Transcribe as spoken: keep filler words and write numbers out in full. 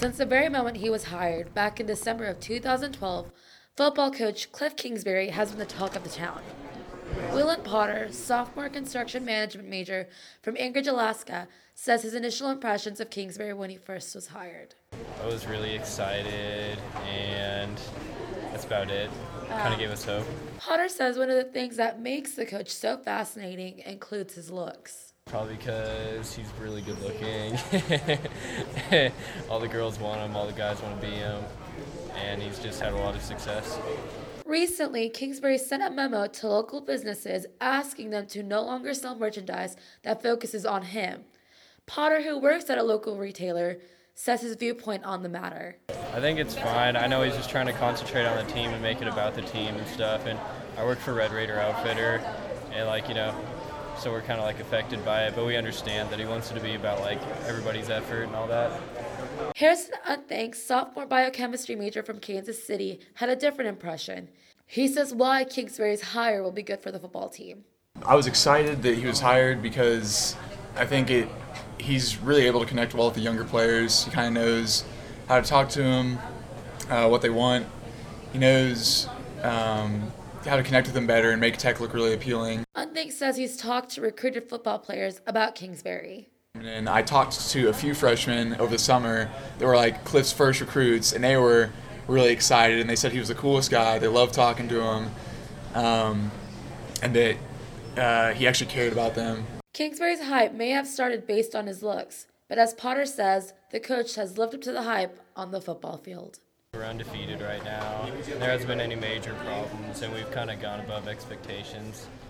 Since the very moment he was hired, back in December of two thousand twelve, football coach Cliff Kingsbury has been the talk of the town. Willen Potter, sophomore construction management major from Anchorage, Alaska, says his initial impressions of Kingsbury when he first was hired. I was really excited, and that's about it. Kind of gave us hope. Potter says one of the things that makes the coach so fascinating includes his looks. Probably because he's really good looking. All the girls want him, all the guys want to be him, and he's just had a lot of success. Recently, Kingsbury sent a memo to local businesses asking them to no longer sell merchandise that focuses on him. Potter, who works at a local retailer, says his viewpoint on the matter. I think it's fine. I know he's just trying to concentrate on the team and make it about the team and stuff. And I work for Red Raider Outfitter, and like, you know, so we're kind of like affected by it, but we understand that he wants it to be about like everybody's effort and all that. Harrison Unthank, sophomore biochemistry major from Kansas City, had a different impression. He says why Kingsbury's hire will be good for the football team. I was excited that he was hired because I think it he's really able to connect well with the younger players. He kind of knows how to talk to them, uh, what they want. He knows um, how to connect with them better and make tech look really appealing. Unthank says he's talked to recruited football players about Kingsbury. And I talked to a few freshmen over the summer that were like Cliff's first recruits, and they were really excited, and they said he was the coolest guy. They loved talking to him, um, and that uh, he actually cared about them. Kingsbury's hype may have started based on his looks, but as Potter says, the coach has lived up to the hype on the football field. We're undefeated right now. There hasn't been any major problems, and we've kind of gone above expectations.